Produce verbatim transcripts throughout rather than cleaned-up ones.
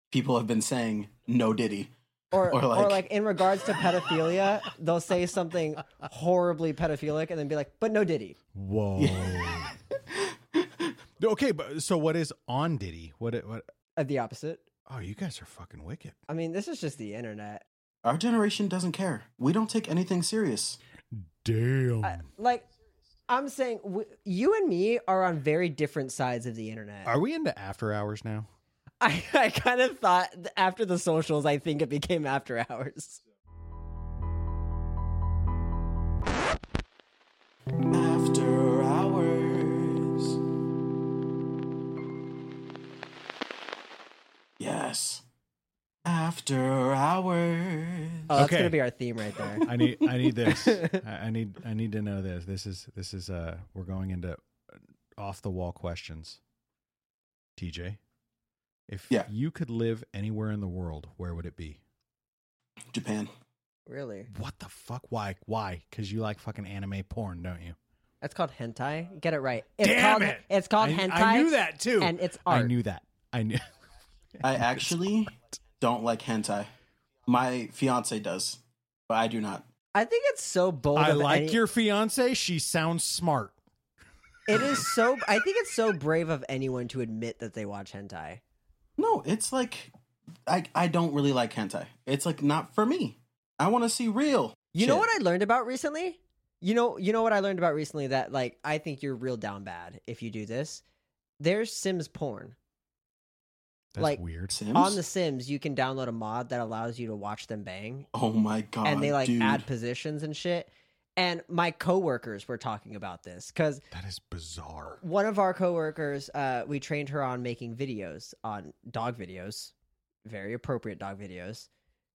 people have been saying no Diddy. Or, Or or like- like, in regards to pedophilia, they'll say something horribly pedophilic and then be like, but no Diddy. Whoa. Okay, but so what is on Diddy? What? What? Uh, the opposite. Oh, you guys are fucking wicked. I mean, this is just the internet. Our generation doesn't care. We don't take anything serious. Damn. I, like, I'm saying, w- you and me are on very different sides of the internet. Are we into after hours now? I, I kind of thought th- after the socials, I think it became after hours. After hours. Yes. After hours. Oh, that's Okay. gonna be our theme right there. I need. I need this. I, I need. I need to know this. This is. This is. Uh, we're going into off the wall questions. T J, if Yeah. you could live anywhere in the world, where would it be? Japan. Really? What the fuck? Why? Why? Because you like fucking anime porn, don't you? That's called hentai. Get it right. It's Damn called, it! It's called I, hentai. I knew that too. And it's art. I knew that. I knew. I actually don't like hentai. My fiance does, but I do not. I think it's so bold. I of like any- your fiance. She sounds smart. It is so. I think it's so brave of anyone to admit that they watch hentai. No, it's like I I don't really like hentai. It's like not for me. I want to see real. You know shit. what I learned about recently? You know, you know what I learned about recently that like I think you're real down bad if you do this. There's Sims porn. That's Like, weird. Sims? On The Sims, you can download a mod that allows you to watch them bang, Oh my god. and they like dude. add positions and shit. And my coworkers were talking about this because That is bizarre. one of our coworkers, uh, we trained her on making videos on dog videos, very appropriate dog videos.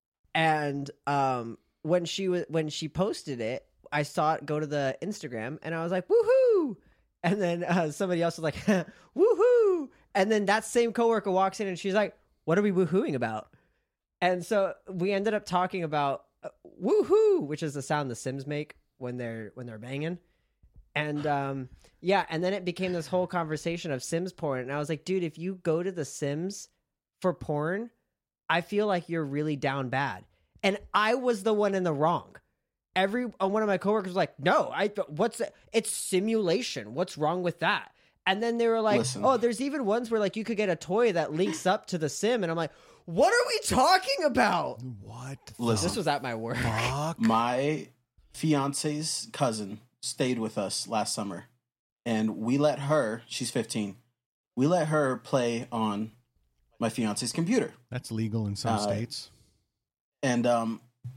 And um, when she was when she posted it, I saw it go to the Instagram, and I was like, "Woohoo!" And then uh, somebody else was like, "Woohoo!" And then that same coworker walks in, and she's like, "What are we woohooing about?" And so we ended up talking about uh, "woohoo," which is the sound the Sims make when they're when they're banging. And um, yeah, and then it became this whole conversation of Sims porn, and I was like, "Dude, if you go to the Sims for porn, I feel like you're really down bad." And I was the one in the wrong. Every uh, one of my coworkers was like, "No, I what's it? It's simulation. What's wrong with that?" And then they were like, Listen. "Oh, there's even ones where like you could get a toy that links up to the sim." And I'm like, "What are we talking about?" What? Listen. This was at my work. Fuck. My fiance's cousin stayed with us last summer, and we let her, she's fifteen, we let her play on my fiance's computer. That's legal in some Uh, states. And um,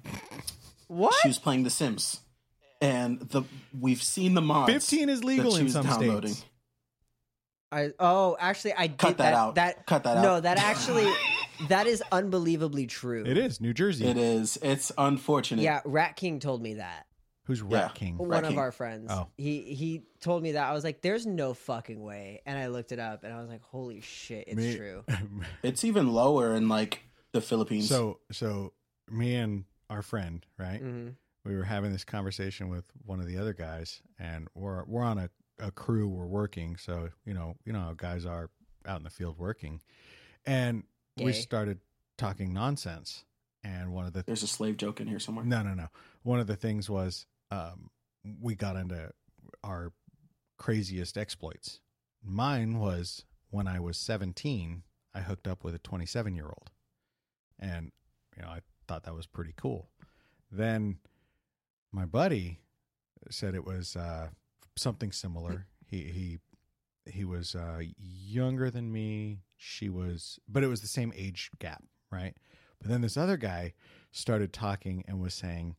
What? she was playing The Sims. And the we've seen the mods. fifteen is legal that she in was some downloading. states. I oh, actually, I did Cut that out. That Cut that No, out. that actually, that is unbelievably true. It is New Jersey. It is. It's unfortunate. Yeah, Rat King told me that. Who's Rat Yeah. King? One Rat of King. our friends. Oh. He he told me that. I was like, "There's no fucking way." And I looked it up, and I was like, "Holy shit, it's Me- true." It's even lower in like the Philippines. so, so me and our friend, right? hmm We were having this conversation with one of the other guys, and we're we're on a, a crew. We're working, so you know, you know how guys are out in the field working, and we Gay. started talking nonsense. And one of the There's a slave joke in here somewhere. no, no, no. One of the things was um, we got into our craziest exploits. Mine was when I was seventeen, I hooked up with a twenty-seven year old, and you know I thought that was pretty cool. Then my buddy said it was uh, something similar. He he he was uh, younger than me. She was, but it was the same age gap, right? But then this other guy started talking and was saying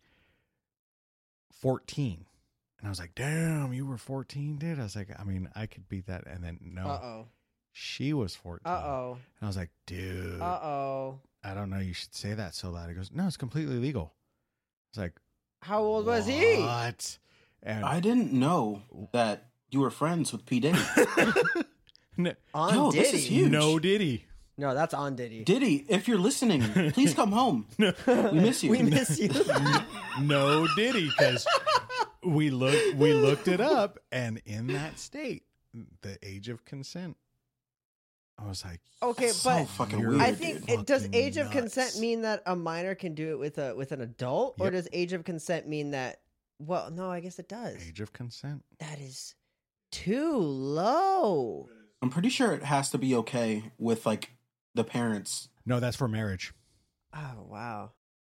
fourteen. And I was like, damn, you were fourteen, dude? I was like, I mean, I could beat that. And then, no, Uh oh. she was fourteen. Uh oh. And I was like, dude, Uh oh. I don't know. You should say that so loud. He goes, no, it's completely legal. I was like, How old was he? What? And I didn't know that you were friends with P. Diddy. no, On Yo, Diddy. this is huge. no Diddy. No, that's on Diddy. Diddy, if you're listening, please come home. We miss you. We miss you. No Diddy, because we looked we looked it up, and in that state, the age of consent I was like, Okay, so but fucking you're weird, I think dude. it, does fucking age of consent nuts. mean that a minor can do it with a with an adult, or Yep. does age of consent mean that? Well, no, I guess it does. Age of consent? That is too low. I'm pretty sure it has to be okay with like the parents. No, that's for marriage. Oh wow.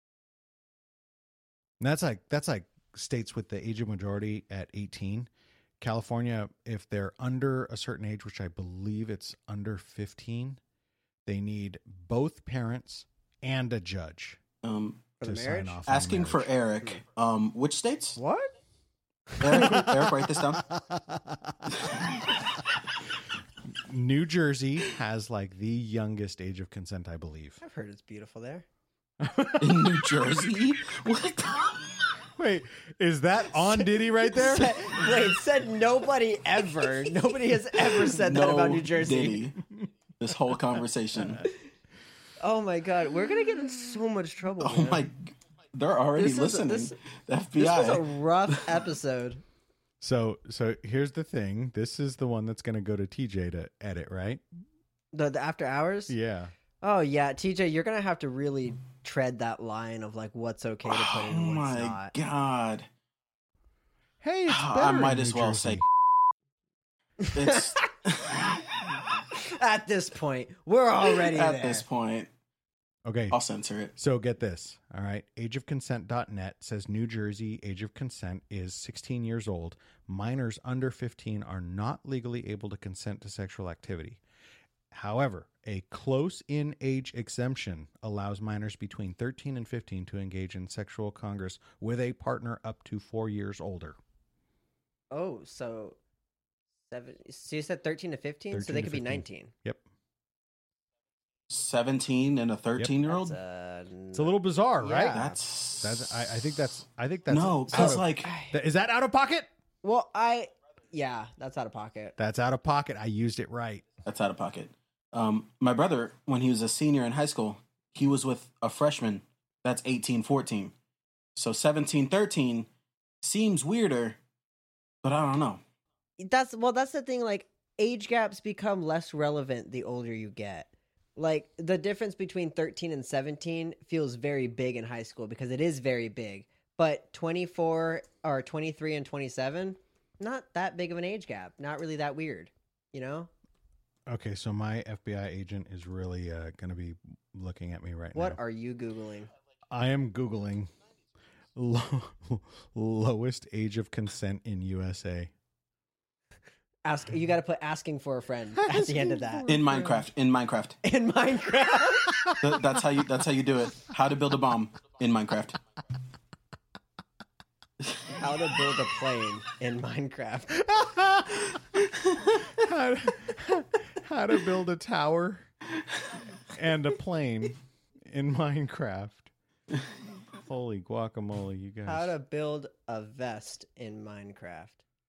And that's like that's like states with the age of majority at eighteen. California, if they're under a certain age, which I believe it's under fifteen, they need both parents and a judge Um, For to the marriage? sign off. on asking for marriage. Eric. Um, which states? What? Eric, Eric, write this down. New Jersey has like the youngest age of consent, I believe. I've heard it's beautiful there. In New Jersey? What? The- Wait, is that on Diddy right there? Said- wait, said nobody ever. Nobody has ever said that No about New Jersey. Diddy. This whole conversation. Oh my god, we're gonna get in so much trouble. Oh man. my! They're already This is a- listening. this- the F B This I. was a rough episode. So, so here's the thing. This is the one that's going to go to T J to edit, right? The, the after hours? Yeah. Oh yeah, T J, you're gonna have to really tread that line of like what's okay to put in Oh and what's my not. god! Hey, it's I better in might New as well Jersey. say it's At this point, we're already at there. this point. Okay. I'll censor it. So get this. All right. age of consent dot net says New Jersey age of consent is sixteen years old. Minors under fifteen are not legally able to consent to sexual activity. However, a close in age exemption allows minors between thirteen and fifteen to engage in sexual congress with a partner up to four years older. Oh, so seven. So you said thirteen to fifteen, so thirteen they to could be fifteen. nineteen. Yep. Seventeen and a thirteen-year-old. That's, uh, It's a little bizarre, right? Yeah. That's That's, I, I think that's, I think that's, no, out because of- like Th- is that out of pocket? Well, I. Yeah, that's out of pocket. That's out of pocket. I used it right. that's out of pocket. Um, my brother, when he was a senior in high school, he was with a freshman. That's eighteen, fourteen. So seventeen, thirteen seems weirder, but I don't know. That's well. That's the thing. Like age gaps become less relevant the older you get. Like the difference between thirteen and seventeen feels very big in high school because it is very big. But twenty-four or twenty-three and twenty-seven, not that big of an age gap. Not really that weird, you know? Okay, so my F B I agent is really uh, going to be looking at me right What now. are you Googling? I am Googling low, lowest age of consent in U S A. Ask you got to put asking for a friend at the end of that. In Minecraft, in Minecraft, In Minecraft. Th- that's how you. That's how you do it. How to build a bomb in Minecraft. How to build a plane in Minecraft. how, to, how to build a tower and a plane in Minecraft. Holy guacamole, you guys. How to build a vest in Minecraft.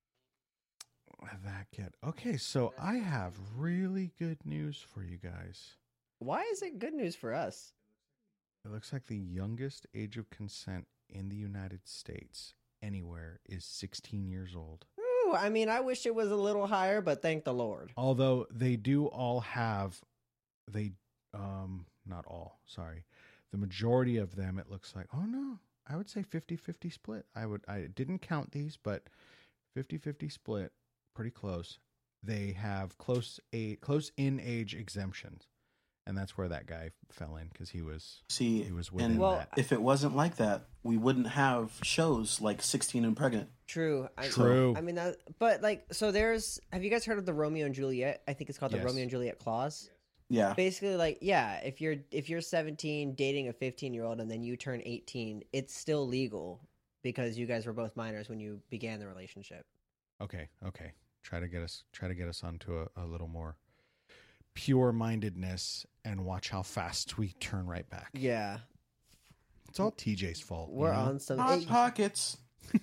that get okay, so I have really good news for you guys. Why is it good news for us? It looks like the youngest age of consent in the United States anywhere is sixteen years old. Ooh, I mean, I wish it was a little higher, but thank the Lord. Although they do all have, they, um, not all, sorry. The majority of them, it looks like, oh no, I would say fifty-fifty split. I would, I didn't count these, but fifty-fifty split, pretty close. They have close a close in age exemptions. And that's where that guy fell in because he was See, he was within and well, that. if it wasn't like that, we wouldn't have shows like sixteen and Pregnant. True. I, True. I mean, that, but like, so there's. Have you guys heard of the Romeo and Juliet? I think it's called Yes. the Romeo and Juliet clause. Yeah, Basically, like, yeah, if you're if you're seventeen dating a fifteen year old and then you turn eighteen, it's still legal because you guys were both minors when you began the relationship. Okay, okay. Try to get us try to get us onto a, a little more pure mindedness and watch how fast we turn right back. Yeah, It's all T J's fault. you we're know? on some. hot pockets.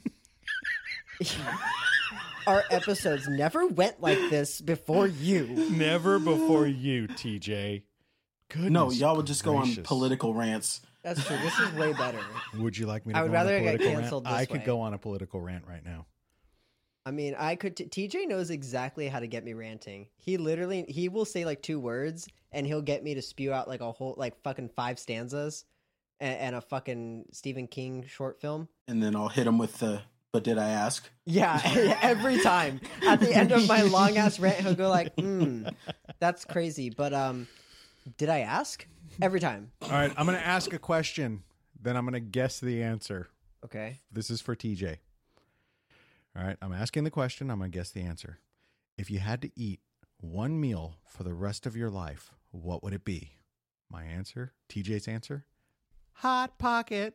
Our episodes never went like this before you. Never before you, T J. Goodness No, y'all would just go on gracious. political rants. That's true. This is way better. Would you like me to I go would rather on a get political canceled rant? this I could way. go on a political rant right now. I mean, I could. T- TJ knows exactly how to get me ranting. He literally, he will say like two words, and he'll get me to spew out like a whole, like fucking five stanzas, and, and a fucking Stephen King short film. And then I'll hit him with the, but did I ask? Yeah, every time. At the end of my long ass rant, he'll go like, "Hmm, that's crazy." But um, did I ask? Every time. All right, I'm going to ask a question, then I'm going to guess the answer. Okay. This is for T J. All right, I'm asking the question. I'm going to guess the answer. If you had to eat one meal for the rest of your life, what would it be? My answer, T J's answer, Hot Pocket.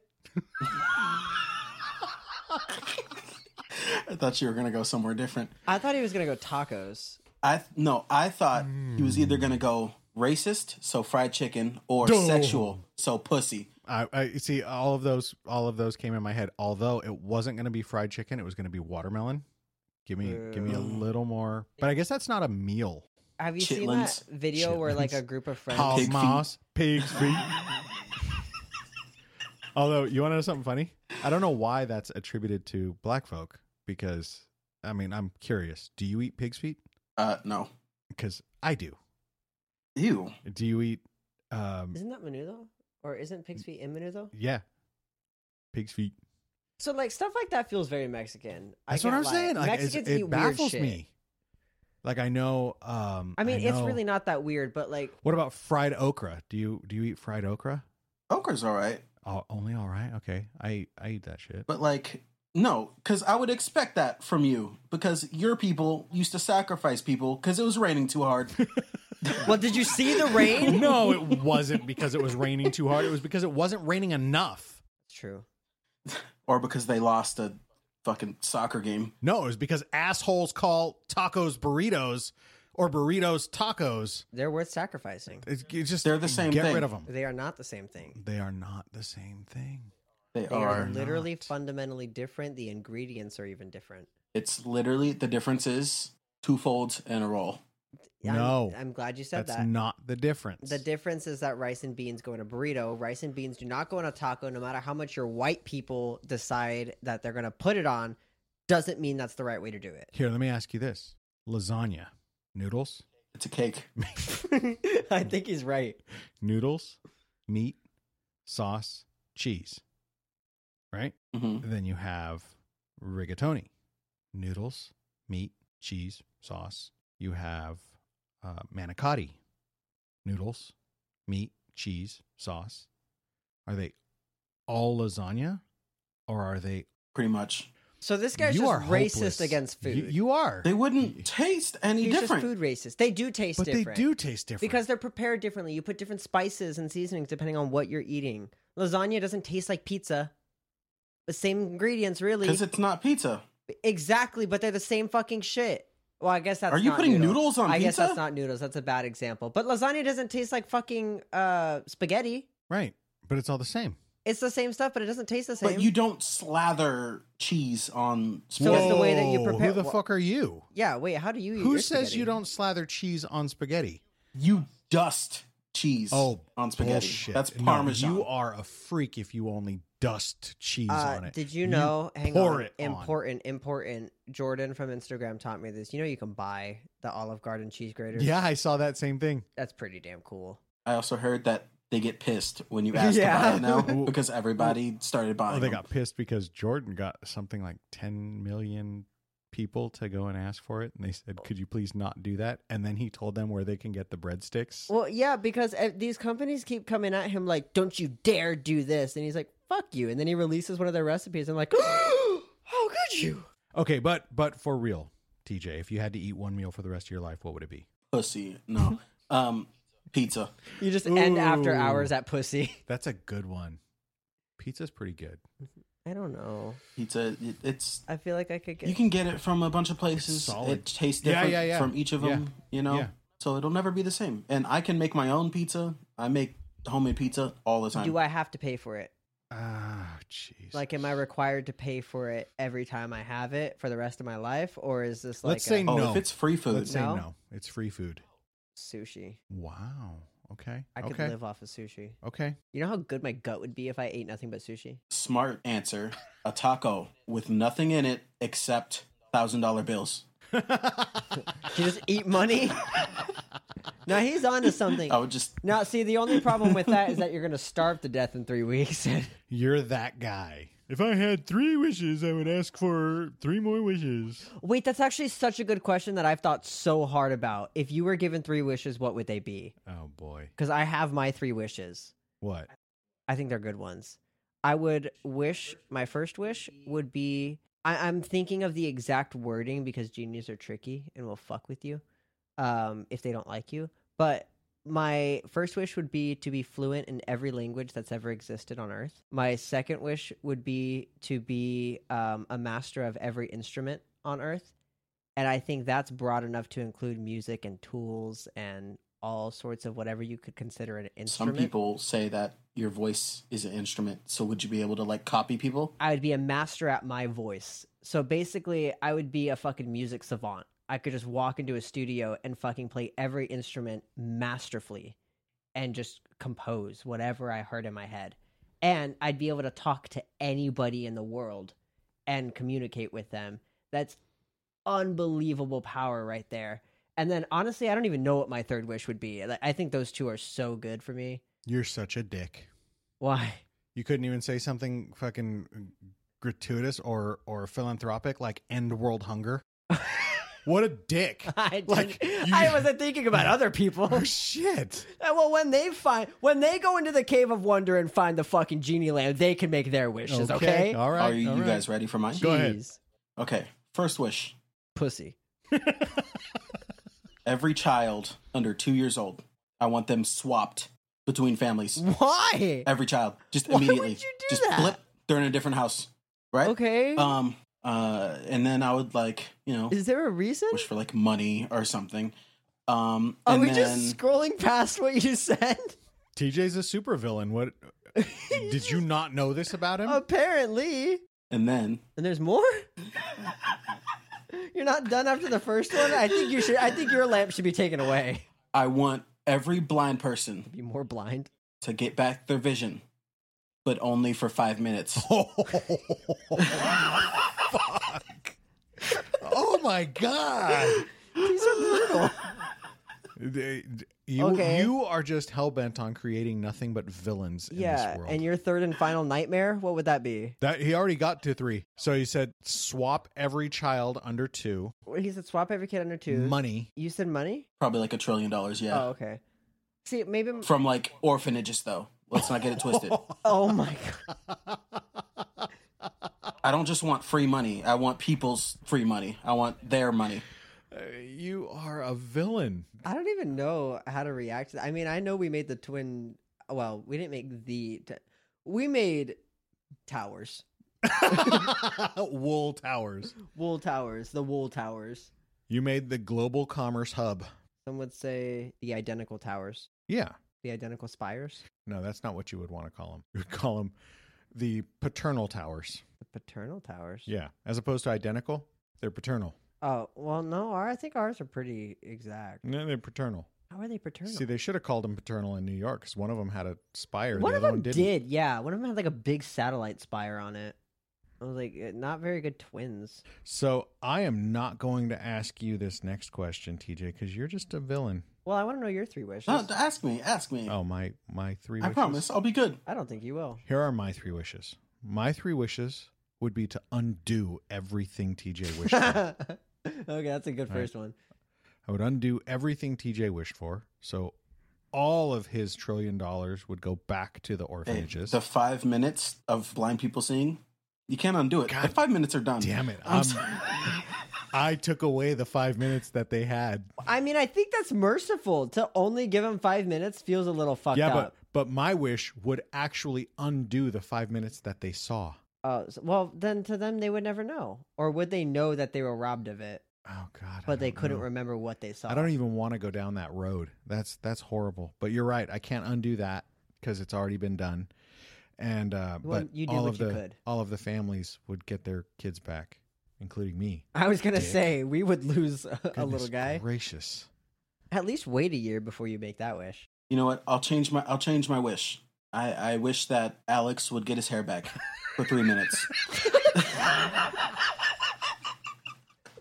I thought you were gonna go somewhere different. I thought he was gonna go tacos. I no, I thought Mm. he was either gonna go racist, so fried chicken, or Duh. sexual, so pussy. I, I see all of those. All of those came in my head. Although it wasn't going to be fried chicken, it was going to be watermelon. Give me, give me a Mm. little more. But I guess that's not a meal. Have you seen Chitlins. that video where like Chitlins. a group of friends? Hog Pig feet. moss, pig's feet. Although you want to know something funny? I don't know why that's attributed to black folk. Because I mean, I'm curious. Do you eat pig's feet? Uh, no. Because I do. Ew. Do you eat? Um, Isn't that menudo? Or isn't pig's feet in menudo? yeah, pig's feet. So like stuff like that feels very Mexican. I That's what can't I'm lie. saying. Like, it's- Mexicans it eat weird baffles shit. me. Like I know. Um, I mean, it's know- really not that weird, but like What about fried okra? Do you do you eat fried okra? Okra's all right, Oh, only all right. Okay, I I eat that shit. but like no, because I would expect that from you because your people used to sacrifice people because it was raining too hard. well, did you see the rain? No, it wasn't because it was raining too hard. It was because it wasn't raining enough. It's true. Or because they lost a fucking soccer game. No, it was because assholes call tacos burritos or burritos tacos. They're worth sacrificing. It's, it's just They're the same Get thing. rid of them. They are not the same thing. They are not the same thing. They, They are. are literally not. fundamentally different. The ingredients are even different. It's literally the difference is two folds and a roll. I'm- No, I'm, glad you said That's that. not the difference. The difference is that rice and beans go in a burrito. Rice and beans do not go in a taco. No matter how much your white people decide that they're going to put it on, doesn't mean that's the right way to do it. Here, let me ask you this: lasagna, noodles, It's a cake. I think he's right. noodles, meat, sauce, cheese. Right? hmm Then you have rigatoni, noodles, meat, cheese, sauce. You have uh, manicotti, noodles, meat, cheese, sauce. Are they all lasagna, or are they? Pretty much. So this guy's you just are racist hopeless. against food. You, you are. They wouldn't taste any He's different. just food racist. They do taste but different. they do taste different Because they're prepared differently. You put different spices and seasonings depending on what you're eating. Lasagna doesn't taste like pizza. The same ingredients, really. Because it's not pizza. Exactly, but they're the same fucking shit. Well, I guess that's Are you not putting noodle. noodles on I guess pizza? that's not noodles. That's a bad example. But lasagna doesn't taste like fucking uh, spaghetti. right, but it's all the same. It's the same stuff, but it doesn't taste the same. But you don't slather cheese on So spaghetti. it's the way that you Whoa, prepare- Who the wha- fuck are you? Yeah, wait, how do you eat Who your says spaghetti? you don't slather cheese on spaghetti? You dust cheese Oh, on spaghetti. bullshit. That's No, Parmesan. you are a freak if you only dust cheese Uh, on it. did you know? hang pour on. it on. important, important. Jordan from Instagram taught me this. You know, you can buy the Olive Garden cheese graters. Yeah, I saw that same thing. That's pretty damn cool. I also heard that they get pissed when you ask Yeah. to buy it now because everybody started buying Oh, they them. got pissed because Jordan got something like ten million people to go and ask for it. And they said, could you please not do that? And then he told them where they can get the breadsticks. Well, yeah, because uh, these companies keep coming at him like, "Don't you dare do this!" And he's like, "Fuck you!" And then he releases one of their recipes, and I'm like, "How could you?" Okay, but but for real, T J, if you had to eat one meal for the rest of your life, what would it be? Pussy. No. um, pizza. You just end after Ooh. hours at pussy. That's a good one. Pizza's pretty good. I don't know. Pizza. It, it's I feel like I could get. you can get it from a bunch of places. It's solid. It tastes Yeah, different yeah, yeah. from each of them. You know, Yeah. so it'll never be the same. And I can make my own pizza. I make homemade pizza all the time. Do I have to pay for it? Ah, jeez. Like, am I required to pay for it every time I have it for the rest of my life, or is this like Let's say a oh, no. if it's free food, Let's say No? no. It's free food. sushi? Wow. Okay. I could okay. live off of sushi. Okay. You know how good my gut would be if I ate nothing but sushi? smart answer. A taco with nothing in it except thousand dollar bills. You just eat money. No, he's onto something. I would just Now, see, the only problem with that is that you're going to starve to death in three weeks. You're that guy. If I had three wishes, I would ask for three more wishes. Wait, that's actually such a good question that I've thought so hard about. If you were given three wishes, what would they be? Oh, boy. Because I have my three wishes. What? I think they're good ones. I would wish, my first wish would be, I, I'm thinking of the exact wording because genies are tricky and will fuck with you um, if they don't like you. But my first wish would be to be fluent in every language that's ever existed on Earth. My second wish would be to be um, a master of every instrument on Earth. And I think that's broad enough to include music and tools and all sorts of whatever you could consider an instrument. Some people say that your voice is an instrument. So would you be able to like copy people? I would be a master at my voice. So basically, I would be a fucking music savant. I could just walk into a studio and fucking play every instrument masterfully and just compose whatever I heard in my head. And I'd be able to talk to anybody in the world and communicate with them. That's unbelievable power right there. And then honestly, I don't even know what my third wish would be. I think those two are so good for me. You're such a dick. Why? You couldn't even say something fucking gratuitous or, or philanthropic like end world hunger. What a dick. I, Like, you- I wasn't thinking about other people. Oh, shit. Uh, Well, when they find when they go into the Cave of Wonder and find the fucking genie lamp, they can make their wishes. Okay, All right. Are you, all you right. guys ready for mine? Go ahead. Jeez. Okay. First wish. Pussy. Every child under two years old, I want them swapped between families. Why? Every child. Just Why would immediately. you do just that? flip. They're in a different house. Right? Okay. Um, uh, and then I would like, you know, Is there a reason? wish for like money or something. Um, Are and we then just scrolling past what you said? T J's a supervillain. What? Did you not know this about him? Apparently. and then And there's more? You're not done after the first one? I think you should I think your lamp should be taken away. I want every blind person Be more blind. to get back their vision, but only for five minutes. Oh, fuck. Oh, my God. These are brutal. They- You, Okay. you are just hell-bent on creating nothing but villains in Yeah, this world. and your third and final nightmare, what would that be? That he already got to three. So he said swap every child under two. He said swap every kid under two. Money. You said money? Probably like a trillion dollars, yeah. Oh, okay. See, maybe. From like orphanages, though. Let's not get it twisted. Oh my god. I don't just want free money. I want people's free money. I want their money. Uh, you are a villain. I don't even know how to react to that. I mean, I know we made the twin. Well, we didn't make the. T- we made towers, Wool towers. wool towers, the wool towers. You made the global commerce hub. Some would say the identical towers, Yeah. the identical spires, No, that's not what you would want to call them. You would call them the paternal towers. the paternal towers. Yeah. As opposed to identical, they're paternal. Oh well, no. Our, I think ours are pretty exact. No, they're paternal. How are they paternal? See, they should have called them paternal in New York because one of them had a spire. One the of other them one didn't. did, yeah. One of them had like a big satellite spire on it. I was like, eh, not very good twins. So I am not going to ask you this next question, T J, because you're just a villain. Well, I want to know your three wishes. No, ask me. Ask me. Oh, my my three I wishes. promise. I'll be good. I don't think you will. Here are my three wishes. My three wishes would be to undo everything T J wished for. Okay, that's a good All right. first one. I would undo everything T J wished for. So all of his trillion dollars would go back to the Hey, orphanages. the five minutes of blind people seeing, you can't undo it. God the five minutes are done. Damn it. I'm Um, sorry. I took away the five minutes that they had. I mean, I think that's merciful. To only give him five minutes feels a little fucked yeah, up. but but my wish would actually undo the five minutes that they saw. Oh, so- well, then to them they would never know, or would they know that they were robbed of it, Oh God! I but they don't couldn't know. remember what they saw? I don't even want to go down that road. That's that's horrible. But you're right. I can't undo that because it's already been done. And uh, Well, but you did all what of you the could. all of the families would get their kids back, including me. I was gonna Dick. say we would lose a, a Goodness little guy. Gracious. At least wait a year before you make that wish. You know what? I'll change my. I'll change my wish. I, I wish that Alex would get his hair back for three minutes.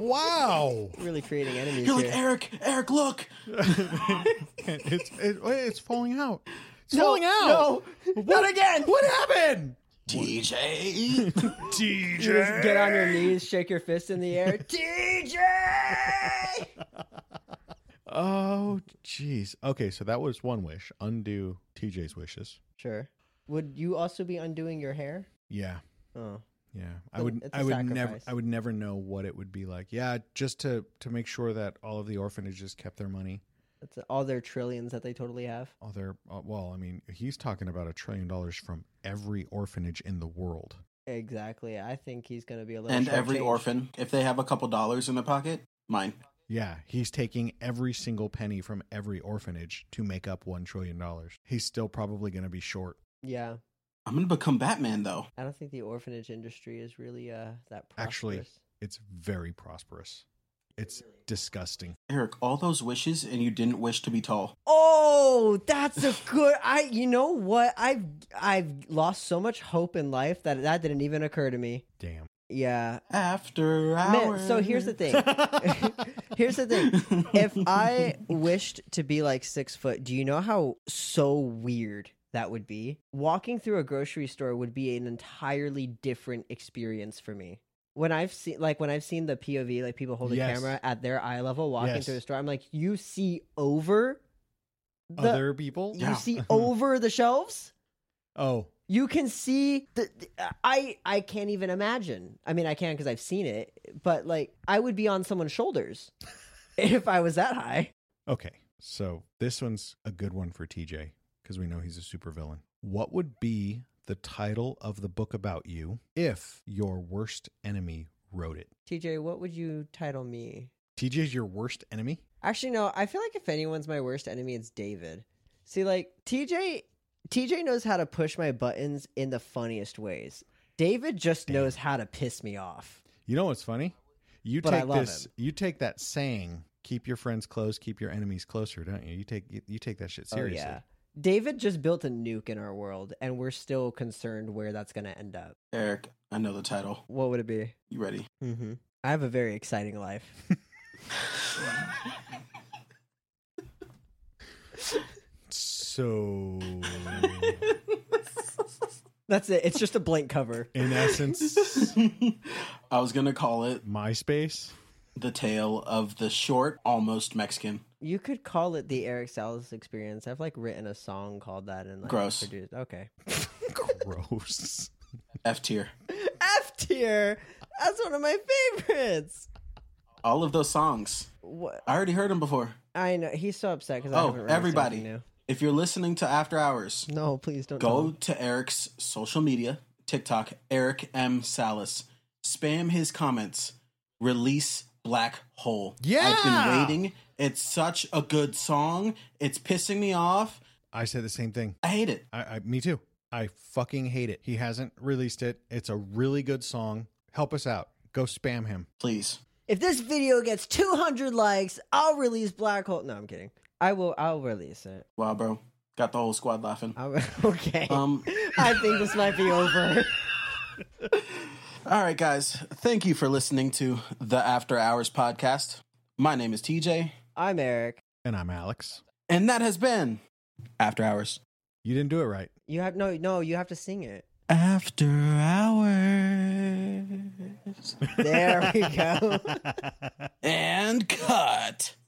Wow. Really creating enemies You're here. like, Eric, Eric, look. it's it, it's falling out. It's No, falling out. no, what not again. What happened? T J. T You just get on your knees, shake your fist in the air. T J! Oh, jeez. Okay, so that was one wish. Undo T J's wishes. Sure. Would you also be undoing your hair? Yeah. Oh. Yeah, I But would. it's a I would never. sacrifice. I would never know what it would be like. Yeah, just to to make sure that all of the orphanages kept their money. That's all their trillions that they totally have. All their. Uh, well, I mean, he's talking about a trillion dollars from every orphanage in the world. Exactly. I think he's going to be a little And every shortchanged. orphan, if they have a couple dollars in their pocket, mine. Yeah, he's taking every single penny from every orphanage to make up one trillion dollars. He's still probably going to be short. Yeah. I'm gonna become Batman though. I don't think the orphanage industry is really uh that prosperous. Actually, it's very prosperous. It's disgusting. Eric, all those wishes and you didn't wish to be tall. Oh, that's a good. I. You know what? I've I've lost so much hope in life that that didn't even occur to me. Damn. Yeah. After Man, hours. so here's the thing. Here's the thing. If I wished to be like six foot, do you know how so weird that would be? Walking through a grocery store would be an entirely different experience for me. When I've seen, like, when I've seen the P O V, like people hold the Yes. camera at their eye level walking Yes. through the store, I'm like, you see over the, Other people? you Yeah. see over the shelves. Oh, You can see the, the- I I can't even imagine. I mean, I can because I've seen it, but like I would be on someone's shoulders if I was that high. okay. So this one's a good one for T J because we know he's a supervillain. What would be the title of the book about you if your worst enemy wrote it? T J, what would you title me? T J's your worst enemy? Actually, no. I feel like if anyone's my worst enemy, it's David. See, like T J, T J knows how to push my buttons in the funniest ways. David just Damn. knows how to piss me off. You know what's funny? You But I take love this. him. You take that saying, "Keep your friends close, keep your enemies closer," don't you? You take you, you take that shit seriously. Oh yeah. David just built a nuke in our world, and we're still concerned where that's going to end up. Eric, I know the title. What would it be? You ready? Mm-hmm. I have a very exciting life. So, That's it. It's just a blank cover. in essence, I was gonna call it MySpace. The Tale of the Short Almost Mexican. You could call it the Eric Salas experience. I've like written a song called that and like Gross. produced. Okay. Gross. F tier. F tier. That's one of my favorites. All of those songs. What? I already heard them before. I know he's so upset because I Oh, haven't released everybody. anything new. If you're listening to After Hours, No, please don't. tell go him. to Eric's social media, TikTok, Eric M. Salas. Spam his comments. Release Black Hole. Yeah! I've been waiting. It's such a good song. It's pissing me off. I said the same thing. I hate it. I, I me too. I fucking hate it. He hasn't released it. It's a really good song. Help us out. Go spam him. Please. If this video gets two hundred likes, I'll release Black Hole. No, I'm kidding. I will. I'll release it. Wow, bro. Got the whole squad laughing. I'll, okay. Um, I think this might be over. all right, guys. Thank you for listening to the After Hours podcast. My name is T J, I'm Eric. And I'm Alex. and that has been After Hours. You didn't do it right. You have no, no. You have to sing it. After Hours. There we go. And cut.